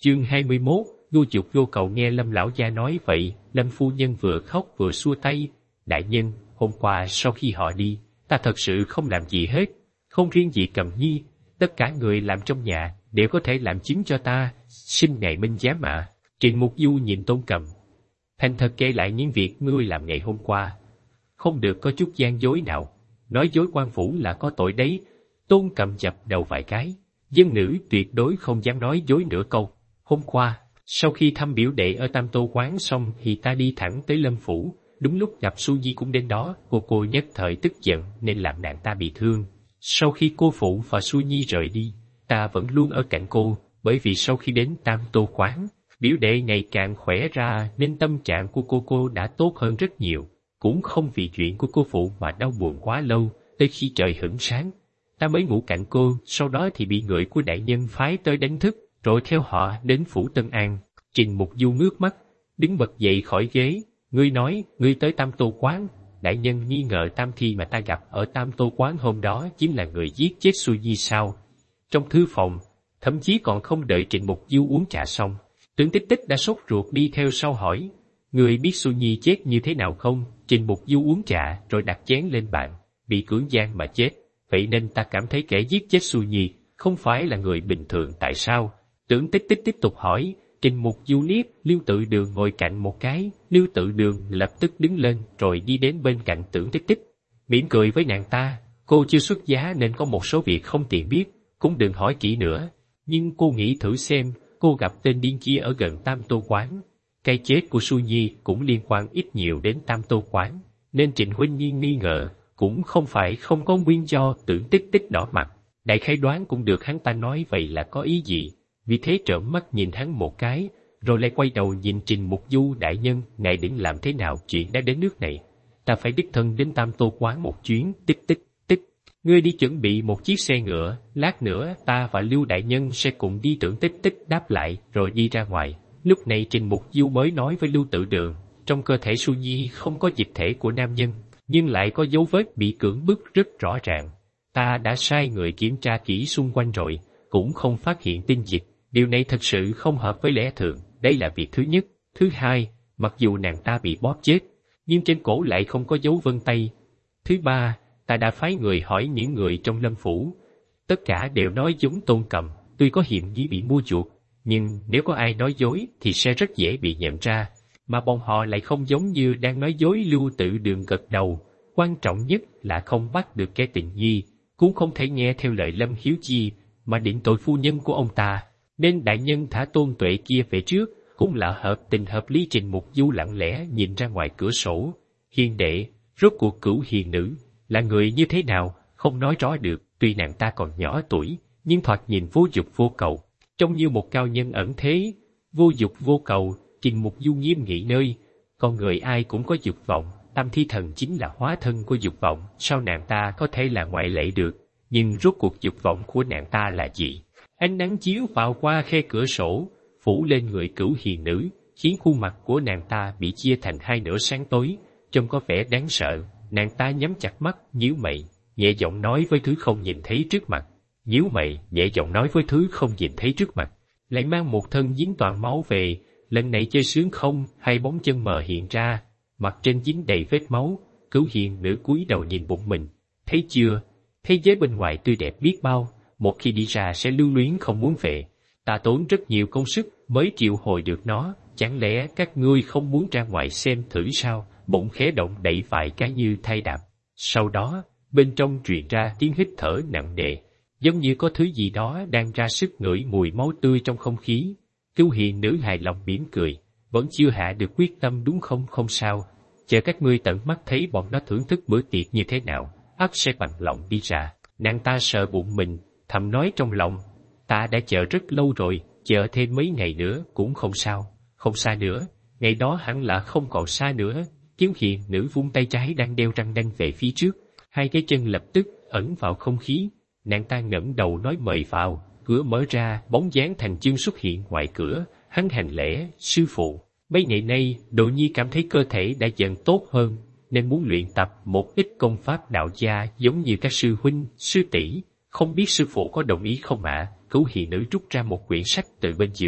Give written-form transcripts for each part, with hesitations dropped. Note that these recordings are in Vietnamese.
Chương 21, Vô Dục Vô Cầu. Nghe Lâm lão gia nói vậy, Lâm phu nhân vừa khóc vừa xua tay. Đại nhân, hôm qua sau khi họ đi, ta thật sự không làm gì hết, không riêng gì Cầm Nhi, tất cả người làm trong nhà đều có thể làm chứng cho ta, xin ngài minh giám ạ. Trịnh Mục Du nhìn Tôn Cầm, thành thật kể lại những việc ngươi làm ngày hôm qua, không được có chút gian dối nào, nói dối quan phủ là có tội đấy. Tôn Cầm chập đầu vài cái, dân nữ tuyệt đối không dám nói dối nửa câu. Hôm qua, sau khi thăm biểu đệ ở Tam Tô quán xong thì ta đi thẳng tới Lâm phủ, đúng lúc gặp Su Nhi cũng đến đó, cô nhất thời tức giận nên làm nàng ta bị thương. Sau khi cô phụ và Su Nhi rời đi, ta vẫn luôn ở cạnh cô, bởi vì sau khi đến Tam Tô quán, biểu đệ ngày càng khỏe ra nên tâm trạng của cô đã tốt hơn rất nhiều, cũng không vì chuyện của cô phụ mà đau buồn quá lâu, tới khi trời hửng sáng. Ta mới ngủ cạnh cô, sau đó thì bị người của đại nhân phái tới đánh thức, rồi theo họ đến phủ Tân An. Trình Mục Du ngước mắt, đứng bật dậy khỏi ghế. Ngươi nói, ngươi tới Tam Tô quán, đại nhân nghi ngờ Tam Thi mà ta gặp ở Tam Tô quán hôm đó chính là người giết chết Su Nhi sao? Trong thư phòng, thậm chí còn không đợi Trịnh Mục Du uống trà xong, Tưởng Tích Tích đã sốt ruột đi theo sau hỏi, ngươi biết Su Nhi chết như thế nào không? Trịnh Mục Du uống trà rồi đặt chén lên bàn, bị cưỡng gian mà chết, vậy nên ta cảm thấy kẻ giết chết Su Nhi không phải là người bình thường. Tại sao? Tưởng Tích Tích tiếp tục hỏi. Trịnh Mục Du liếc Lưu Tự Đường ngồi cạnh một cái, Lưu Tự Đường lập tức đứng lên rồi đi đến bên cạnh Tưởng Tích Tích, mỉm cười với nàng ta. Cô chưa xuất giá nên có một số việc không tiện biết, cũng đừng hỏi kỹ nữa. Nhưng cô nghĩ thử xem, cô gặp tên điên kia ở gần Tam Tô quán, cái chết của Su Nhi cũng liên quan ít nhiều đến Tam Tô quán, nên Trịnh huynh nghi ngờ cũng không phải không có nguyên do. Tưởng Tích Tích đỏ mặt, đại khái đoán cũng được hắn ta nói vậy là có ý gì, vì thế trợn mắt nhìn hắn một cái, rồi lại quay đầu nhìn Trình Mục Du. Đại nhân, ngài định làm thế nào? Chuyện đã đến nước này, ta phải đích thân đến Tam Tô quán một chuyến. Tích Tích Tích, ngươi đi chuẩn bị một chiếc xe ngựa, lát nữa ta và Lưu đại nhân sẽ cùng đi. Tưởng Tích Tích đáp lại rồi đi ra ngoài. Lúc này Trình Mục Du mới nói với Lưu Tự Đường, trong cơ thể Su Nhi không có dịch thể của nam nhân, nhưng lại có dấu vết bị cưỡng bức rất rõ ràng. Ta đã sai người kiểm tra kỹ xung quanh rồi, cũng không phát hiện tinh dịch. Điều này thật sự không hợp với lẽ thường, đây là việc thứ nhất. Thứ hai, mặc dù nàng ta bị bóp chết, nhưng trên cổ lại không có dấu vân tay. Thứ ba, ta đã phái người hỏi những người trong Lâm phủ, tất cả đều nói giống Tôn Cầm. Tuy có hiểm nghi bị mua chuộc, nhưng nếu có ai nói dối thì sẽ rất dễ bị nhận ra, mà bọn họ lại không giống như đang nói dối. Lưu Tự Đường gật đầu, quan trọng nhất là không bắt được kẻ tình nghi, cũng không thể nghe theo lời Lâm Hiếu Chi mà định tội phu nhân của ông ta, nên đại nhân thả Tôn Tuệ kia về trước cũng là hợp tình hợp lý. Trình Mục Du lặng lẽ nhìn ra ngoài cửa sổ. Hiền đệ, rốt cuộc Cửu Hiền nữ là người như thế nào không nói rõ được, tuy nàng ta còn nhỏ tuổi nhưng thoạt nhìn vô dục vô cầu, trông như một cao nhân ẩn thế. Vô dục vô cầu, Trình Mục Du nghiêm nghị nơi, con người ai cũng có dục vọng, Tam Thi Thần chính là hóa thân của dục vọng, sao nàng ta có thể là ngoại lệ được? Nhưng rốt cuộc dục vọng của nàng ta là gì? Ánh nắng chiếu vào qua khe cửa sổ, phủ lên người Cửu Hiền nữ, khiến khuôn mặt của nàng ta bị chia thành hai nửa sáng tối, trông có vẻ đáng sợ. Nàng ta nhắm chặt mắt, nhíu mày, nhẹ giọng nói với thứ không nhìn thấy trước mặt. Nhíu mày, nhẹ giọng nói với thứ không nhìn thấy trước mặt, lại mang một thân dính toàn máu về. Lần này chơi sướng không? Hai bóng chân mờ hiện ra, mặt trên dính đầy vết máu. Cửu Hiền nữ cúi đầu nhìn bụng mình, thấy chưa? Thế giới bên ngoài tươi đẹp biết bao, một khi đi ra sẽ lưu luyến không muốn về. Ta tốn rất nhiều công sức mới triệu hồi được nó, chẳng lẽ các ngươi không muốn ra ngoài xem thử sao? Bỗng khẽ động đậy vài cái như thay đạp, sau đó bên trong truyền ra tiếng hít thở nặng nề, giống như có thứ gì đó đang ra sức ngửi mùi máu tươi trong không khí. Cửu Hiền nữ hài lòng mỉm cười, vẫn chưa hạ được quyết tâm đúng không? Không sao, chờ các ngươi tận mắt thấy bọn nó thưởng thức bữa tiệc như thế nào, ắt sẽ bằng lòng đi ra. Nàng ta sờ bụng mình, thầm nói trong lòng, ta đã chờ rất lâu rồi, chờ thêm mấy ngày nữa cũng không sao. Không xa nữa, ngày đó hẳn là không còn xa nữa. Cửu Hiền nữ vung tay trái đang đeo răng đanh về phía trước, hai cái chân lập tức ẩn vào không khí. Nàng ta ngẩng đầu nói mời vào, cửa mở ra, bóng dáng Thành Chương xuất hiện ngoài cửa. Hắn hành lễ, sư phụ, mấy ngày nay Đồ Nhi cảm thấy cơ thể đã dần tốt hơn, nên muốn luyện tập một ít công pháp đạo gia giống như các sư huynh, sư tỷ, không biết sư phụ có đồng ý không ạ? Cửu Hiền nữ rút ra một quyển sách từ bên giường,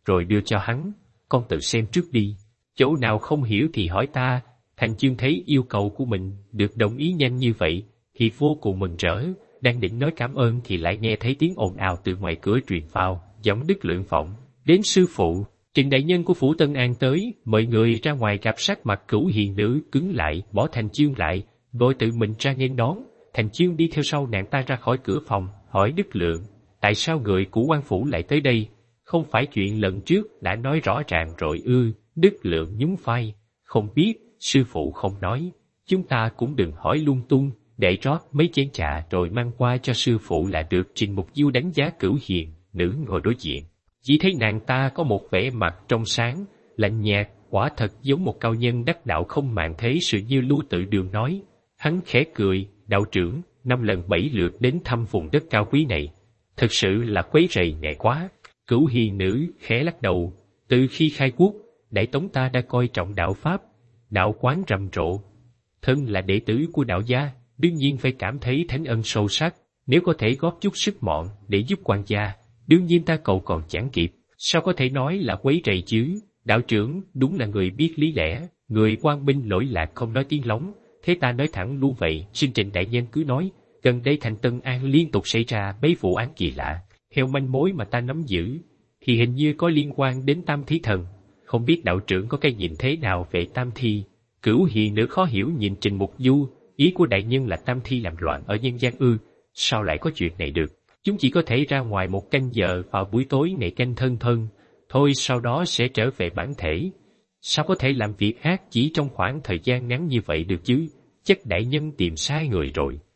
rồi đưa cho hắn. Con tự xem trước đi. Chỗ nào không hiểu thì hỏi ta. Thành Chương thấy yêu cầu của mình được đồng ý nhanh như vậy, thì vô cùng mừng rỡ, đang định nói cảm ơn thì lại nghe thấy tiếng ồn ào từ ngoài cửa truyền vào, giọng Đức Lượng vọng. Đến sư phụ, Trình đại nhân của phủ Tân An tới, mời người ra ngoài gặp. Sắc mặt Cửu Hiền nữ cứng lại, bỏ Thành Chương lại, rồi tự mình ra nghênh đón. Thành Chương đi theo sau nàng ta ra khỏi cửa phòng, hỏi Đức Lượng, tại sao người của quan phủ lại tới đây? Không phải chuyện lần trước đã nói rõ ràng rồi ư? Đức Lượng nhún vai, không biết, sư phụ không nói. Chúng ta cũng đừng hỏi lung tung, để rót mấy chén trà rồi mang qua cho sư phụ là được. Trình Mục Du đánh giá Cửu Hiền nữ ngồi đối diện, chỉ thấy nàng ta có một vẻ mặt trong sáng, lạnh nhạt, quả thật giống một cao nhân đắc đạo không màng thế sự như Lưu Tự Đường nói. Hắn khẽ cười, đạo trưởng, 5 lần 7 lượt đến thăm vùng đất cao quý này, thực sự là quấy rầy nhẹ quá. Cửu Hiền nữ khẽ lắc đầu, từ khi khai quốc, Đại Tống ta đã coi trọng đạo pháp, đạo quán rầm rộ. Thân là đệ tử của đạo gia, đương nhiên phải cảm thấy thánh ân sâu sắc, nếu có thể góp chút sức mọn để giúp quan gia, đương nhiên ta cầu còn chẳng kịp, sao có thể nói là quấy rầy chứ? Đạo trưởng đúng là người biết lý lẽ, người quang minh lỗi lạc không nói tiếng lóng, thế ta nói thẳng luôn vậy. Xin Trình đại nhân cứ nói, gần đây thành Tân An liên tục xảy ra mấy vụ án kỳ lạ, theo manh mối mà ta nắm giữ, thì hình như có liên quan đến Tam Thi Thần, không biết đạo trưởng có cái nhìn thế nào về Tam Thi? Cửu Hiền nữ khó hiểu nhìn Trình Mục Du, ý của đại nhân là Tam Thi làm loạn ở nhân gian ư? Sao lại có chuyện này được? Chúng chỉ có thể ra ngoài một canh giờ vào buổi tối ngày canh thân thân, thôi sau đó sẽ trở về bản thể. Sao có thể làm việc ác chỉ trong khoảng thời gian ngắn như vậy được chứ? Chắc đại nhân tìm sai người rồi.